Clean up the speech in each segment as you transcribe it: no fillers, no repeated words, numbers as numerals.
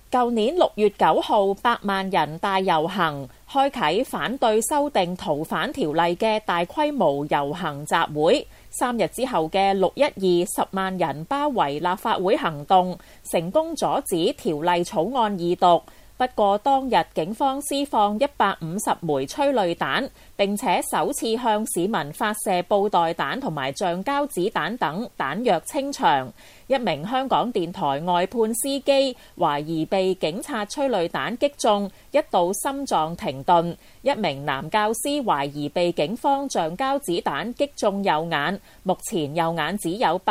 舊年6月9號，100萬人大遊行，開啟反對修訂逃犯條例嘅大規模遊行集會。3日之後嘅612，10萬人包圍立法會行動，成功阻止條例草案二讀。不過當日警方施放150枚催淚彈，並且首次向市民發射布袋彈同埋橡膠子彈等彈藥清場。一名香港電台外判司機懷疑被警察催淚彈擊中，一度心臟停頓。一名男教師懷疑被警方橡膠子彈擊中右眼，目前右眼只有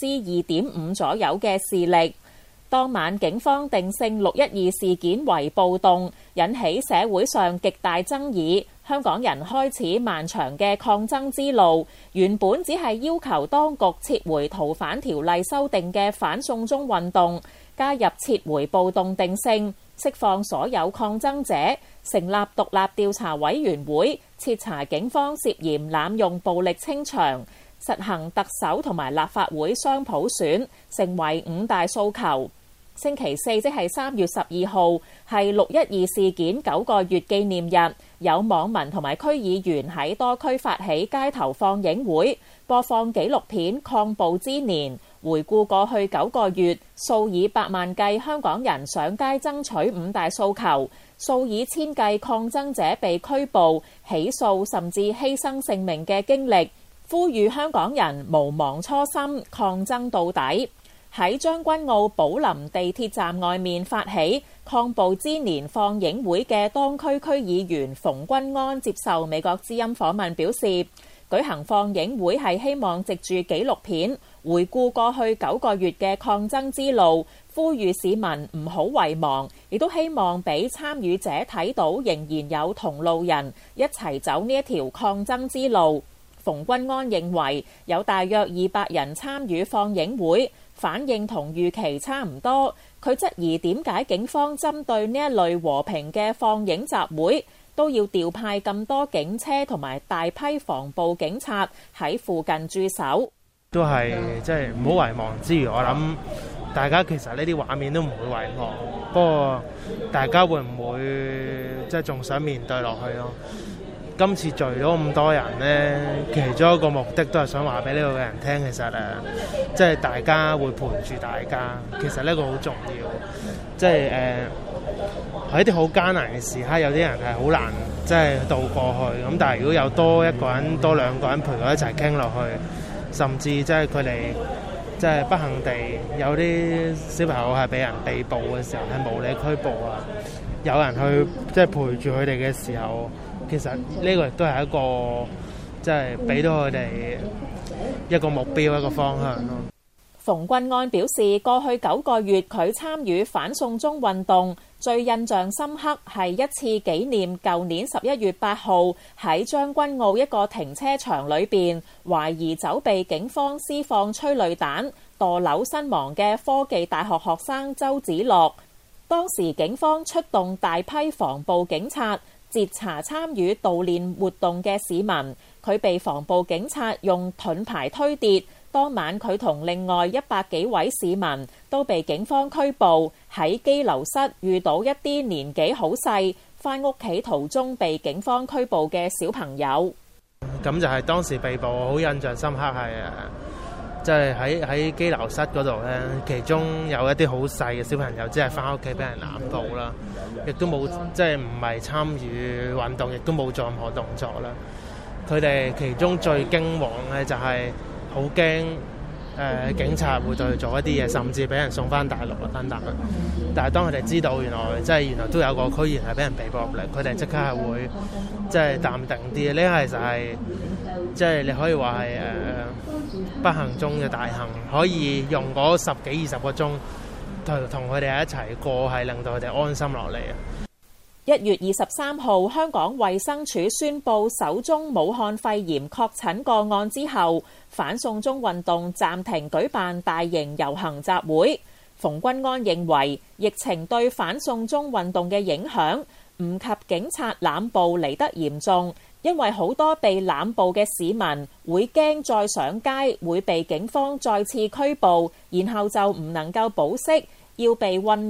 2.5%左右嘅視力。當晚警方定性612事件為暴動，引起社會上極大爭議。香港人開始漫長嘅抗爭之路。原本只係要求當局撤回逃犯條例修訂嘅反送中運動，加入撤回暴動定性，釋放所有抗爭者，成立獨立調查委員會，徹查警方涉嫌濫用暴力清場，實行特首同埋立法會雙普選，成為5大訴求。星期四即係3月12號，係612事件9個月紀念日。有網民同埋區議員喺多區發起街頭放映會，播放紀錄片《抗暴之年》，回顧過去9個月，數以百萬計香港人上街爭取5大訴求，數以千計抗爭者被拘捕、起訴甚至犧牲性命嘅經歷，呼籲香港人毋忘初心，抗爭到底。喺將軍澳寶林地鐵站外面發起抗暴之年放映會嘅當區區議員馮君安接受美國之音訪問表示，舉行放映會係希望藉住紀錄片回顧過去9個月嘅抗爭之路，呼籲市民唔好遺忘，亦都希望俾參與者睇到仍然有同路人一齊走呢一條抗爭之路。馮君安認為有大約200人參與放映會，反應同預期差唔多。佢質疑點解警方針對呢一類和平嘅放映集會都要調派咁多警車同埋大批防暴警察喺附近駐守。 都係即係唔好遺忘之餘，我諗大家其實呢啲畫面都唔會遺忘，不過大家會唔會即係仲想面對落去咯？今次聚咗咁多人呢，其中一個目的都係想話俾呢個人聽，其實即係大家會陪住大家，其實呢個好重要。即係喺啲好艱難嘅時刻，有啲人係好難即係渡過去。咁但係如果有多一個人、多2個人陪佢一齊傾落去，甚至即係佢哋即係不幸地有啲小朋友係俾人被捕嘅時候，係無理拘捕啊，有人去即係陪住佢哋嘅時候。其實呢個亦都係一個即係俾到佢哋一個目標、一個方向咯。 馮君安表示，過去9個月佢參與反送中運動，最印象深刻係一次紀念舊年11月8號喺將軍澳一個停車場裏邊，懷疑走被警方施放催淚彈墮樓身亡嘅科技大學學生周子樂。當時警方出動大批防暴警察，截查參與悼念活動嘅市民，佢被防暴警察用盾牌推跌。當晚佢同另外100幾位市民都被警方拘捕，喺羈留室遇到一啲年紀好細，返屋企途中被警方拘捕嘅小朋友。 咁就係當時被捕，好印象深刻係即係喺羈留室嗰度咧，其中有一啲好細嘅小朋友，只係翻屋企俾人攬捕啦，亦都冇即係唔係參與運動，亦都冇做任何動作啦。佢哋其中最驚惶嘅就係好驚警察會對佢做一啲嘢，甚至俾人送翻大陸啦等等。但係當佢哋知道原來都有個區議員係俾人被捕入嚟，佢哋即刻係會即係淡定啲。呢個其實係即係你可以話係不幸中嘅大幸，可以用嗰10幾20個鐘同佢哋一齊過，係令到佢哋安心落嚟啊！1月 23號，香港衛生署宣布首宗武漢肺炎確診個案之後，反送中運動暫停舉辦大型遊行集會。馮君安認為，疫情對反送中運動嘅影響唔及警察濫捕嚟得嚴重，因為好多被濫捕嘅市民會驚再上街會被警方再次拘捕，然後就唔能夠保釋，要被混入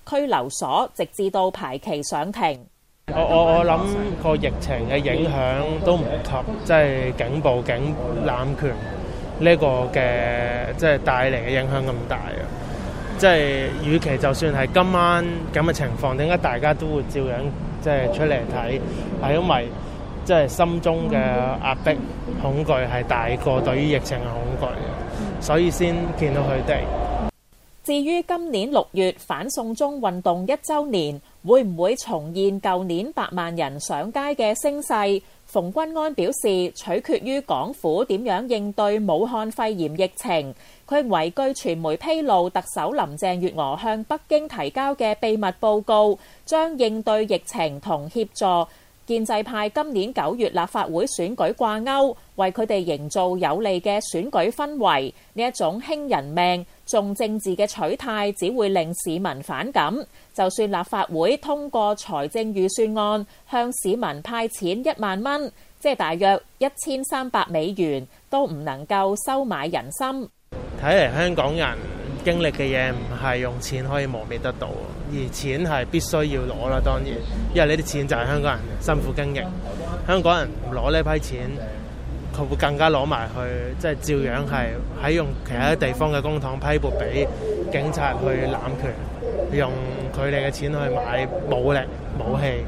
拘留所，直至到排期上庭。 我諗個疫情嘅影響都唔及即係警暴警濫權呢個嘅即係帶嚟嘅影響咁大啊！即係與其就算係今晚咁嘅情況，點解大家都會照樣即係出嚟睇？係因為即係心中嘅壓迫恐懼係大過對於疫情嘅恐懼，所以先見到佢哋。 至於今年6月反送中運動1週年，會唔會重現舊年8萬人上街嘅聲勢？馮君安表示，取決於港府點樣應對武漢肺炎疫情。佢認為據傳媒披露，特首林鄭月娥向北京提交嘅秘密報告，將應對疫情同協助建制派今年9月立法會選舉掛鈎，為佢哋營造有利嘅選舉氛圍。呢一種輕人命重政治嘅取態，只會令市民反感。就算立法會通過財政預算案，向市民派錢1萬蚊，即係大約1300美元，都唔能夠收買人心。 睇嚟香港人經歷嘅嘢唔係用錢可以磨滅得到，而錢係必須要攞啦。當然，因為呢啲錢就係香港人辛苦經營。香港人唔攞呢批錢，佢會更加攞埋去，即係照樣係喺用其他地方嘅公帑批撥俾警察去濫權，用佢哋嘅錢去買武力武器，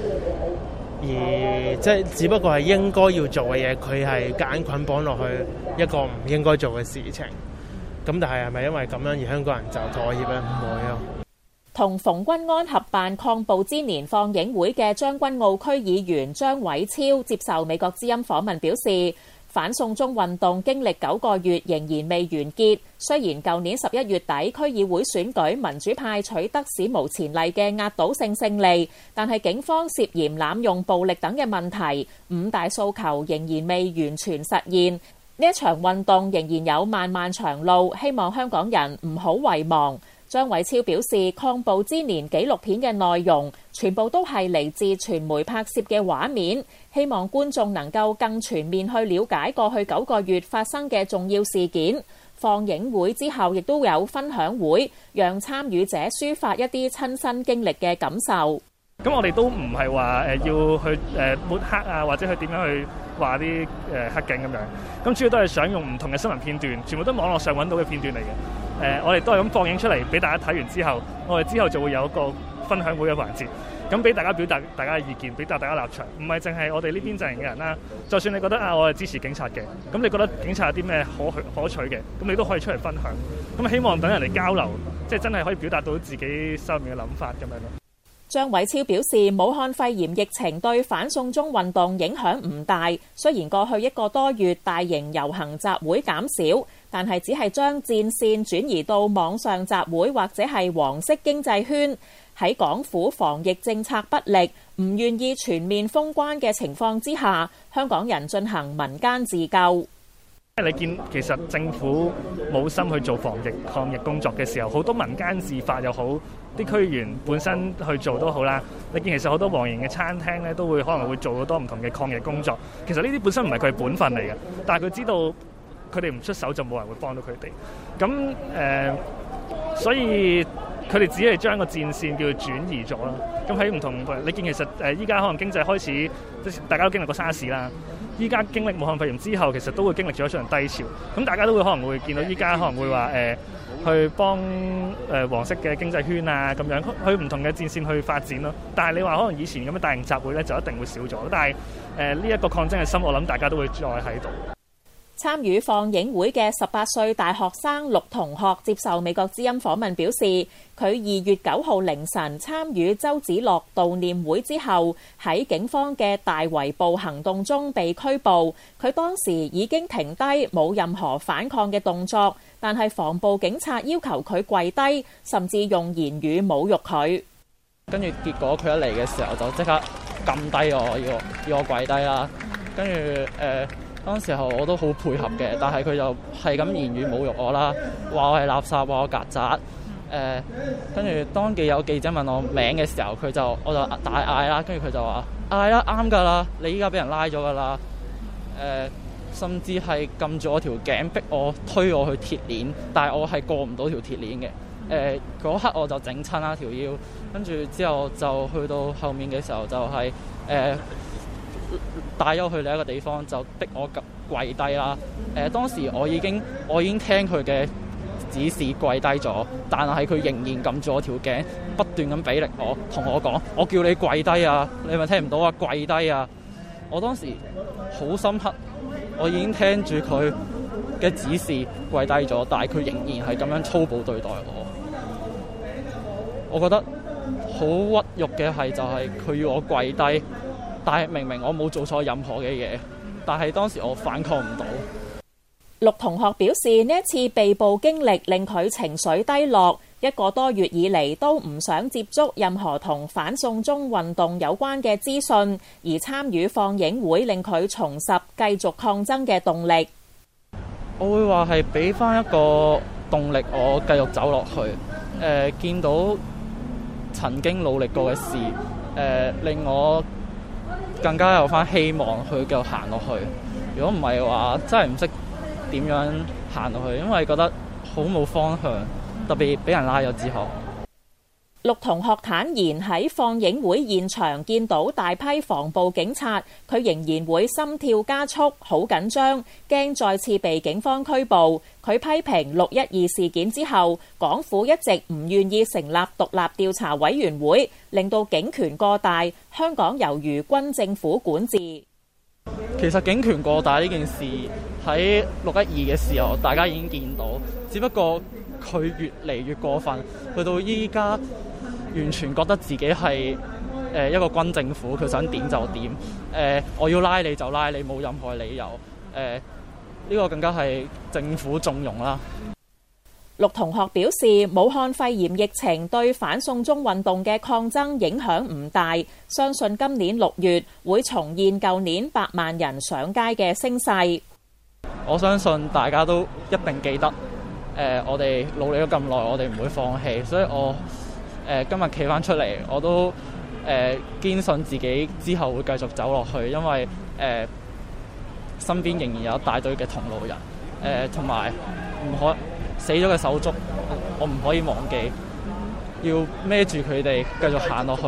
而即係只不過係應該要做嘅嘢，佢係夾硬捆綁落去一個唔應該做嘅事情。咁但係咪因為咁樣而香港人就妥協咧？唔會啊！ 同馮君安合辦抗暴之年放映會嘅將軍澳區議員張偉超接受美國之音訪問表示，反送中運動經歷9個月仍然未完結。雖然舊年11月底區議會選舉民主派取得史無前例嘅壓倒性勝利，但係警方涉嫌濫用暴力等嘅問題，5大訴求仍然未完全實現。呢一場運動仍然有漫漫長路，希望香港人唔好遺忘。張偉超表示，抗暴之年紀錄片嘅內容全部都係嚟自傳媒拍攝嘅畫面，希望觀眾能夠更全面去了解過去9個月發生嘅重要事件。放映會之後亦都有分享會，讓參與者抒發一啲親身經歷嘅感受。 咁我哋都唔係話要去抹黑啊，或者去點樣去話啲黑警咁樣。咁主要都係想用唔同嘅新聞片段，全部都網絡上揾到嘅片段嚟嘅。我哋都係咁放映出嚟俾大家睇完之後，我哋之後就會有一個分享會嘅環節，咁俾大家表達大家嘅意見，表達大家立場。唔係淨係我哋呢邊陣營嘅人啦。就算你覺得我係支持警察嘅，咁你覺得警察有啲咩可取嘅，咁你都可以出嚟分享。咁希望等人哋交流，即係真係可以表達到自己心入面嘅諗法咁樣咯。 張偉超表示，武漢肺炎疫情對反送中運動影響唔大，雖然過去1個多月大型遊行集會減少，但係只係將戰線轉移到網上集會或者係黃色經濟圈。喺港府防疫政策不力、唔願意全面封關嘅情況之下，香港人進行民間自救。 你見其實政府冇心去做防疫抗疫工作嘅時候，好多民間自發又好，啲區議員本身去做都好啦。你見其實好多黃營嘅餐廳咧，都會可能會做好多唔同嘅抗疫工作。其實呢啲本身唔係佢本分嚟嘅，但係佢知道佢哋唔出手就冇人會幫到佢哋。咁所以佢哋只係將個戰線叫做轉移咗啦。咁喺唔同你見其實依家可能經濟開始，大家都經歷過沙士啦。依家經歷武漢肺炎之後，其實都會經歷咗一場低潮。咁大家都會可能會見到依家可能會話去幫黃色嘅經濟圈啊咁樣，去唔同嘅戰線去發展咯。但係你話可能以前咁嘅大型集會咧，就一定會少咗。但係呢一個抗爭嘅心，我諗大家都會再喺度。 參與放映會嘅18歲大學生陸同學接受美國之音訪問表示，佢2月9號凌晨參與周梓樂悼念會之後，喺警方嘅大圍捕行動中被拘捕。佢當時已經停低，冇任何反抗嘅動作，但係防暴警察要求佢跪低，甚至用言語侮辱佢。 跟住結果佢一嚟嘅時候就即刻撳低我，要我跪低啦。跟住當時候我都好配合嘅，但係佢就係咁言語侮辱我啦，話我係垃圾，話我曱甴。跟住當有記者問我名嘅時候，我就大嗌啦，跟住佢就話嗌啦，啱㗎啦，你依家俾人拉咗㗎啦。甚至係撳住我條頸，逼我推我去鐵鏈，但係我係過唔到條鐵鏈嘅。 嗰刻我就整親啦條腰，跟住之後就去到後面嘅時候就係帶咗去另一個地方，就逼我跪低啦。當時我已經聽佢嘅指示跪低咗，但係佢仍然撳住我條頸，不斷咁俾力我，同我講：我叫你跪低啊！你咪聽唔到啊！跪低啊！我當時好深刻，我已經聽住佢嘅指示跪低咗，但係佢仍然係咁樣粗暴對待我。我覺得好屈辱嘅係就係佢要我跪低，但係明明我冇做錯任何嘅嘢，但係當時我反抗唔到。 陸同學表示，呢一次被捕經歷令佢情緒低落，1個多月以嚟都唔想接觸任何同反送中運動有關嘅資訊，而參與放映會令佢重拾繼續抗爭嘅動力。 我會話係俾翻一個動力，我繼續走落去。見到曾經努力過嘅事，令我更加有翻希望去繼續行落去。如果唔係嘅話，真係唔識點樣行落去，因為覺得好冇方向，特別俾人拉咗之後。 陸同學坦言喺放映會現場見到大批防暴警察，佢仍然會心跳加速，好緊張，驚再次被警方拘捕。佢批評612事件之後，港府一直唔願意成立獨立調查委員會，令到警權過大，香港猶如軍政府管治。 其實警權過大呢件事喺612嘅時候，大家已經見到，只不過佢越嚟越過分，去到依家完全覺得自己係一個軍政府，佢想點就點。我要拉你就拉你，冇任何理由。呢個更加係政府縱容啦。 陸同學表示，武漢肺炎疫情對反送中運動嘅抗爭影響唔大，相信今年6月會重現舊年100萬人上街嘅聲勢。 我相信大家都一定記得，我哋努力咗咁耐，我哋唔會放棄，所以我今日企返出嚟，我都堅信自己之後會繼續走落去，因為身邊仍然有一大堆嘅同路人，同埋死咗嘅手足，我唔可以忘記，要孭住佢哋繼續行落去。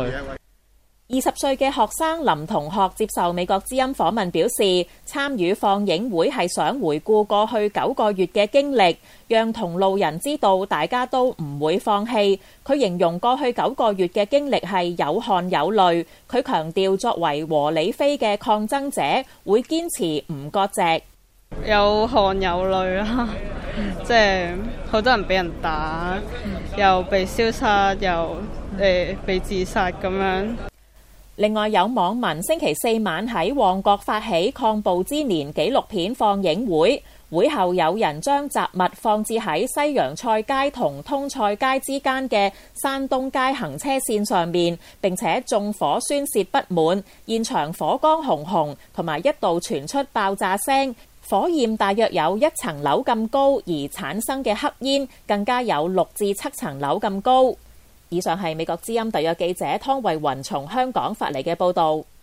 20歲嘅學生林同學接受美國之音訪問表示，參與放映會係想回顧過去9個月嘅經歷，讓同路人知道大家都唔會放棄。佢形容過去9個月嘅經歷係有汗有淚。佢強調作為和理非嘅抗爭者，會堅持唔割席。 有汗有淚啦，即係好多人俾人打，又被燒殺，又被自殺咁樣。 另外有網民星期4晚喺旺角發起抗暴之年紀錄片放映會，會後有人將雜物放置喺西洋菜街同通菜街之間嘅山東街行車線上面，並且縱火宣洩不滿，現場火光紅紅，同埋一度傳出爆炸聲，火焰大約有1層樓咁高，而產生嘅黑煙更加有6至7層樓咁高。以上係美國之音特約記者湯慧雲從香港發嚟嘅報導。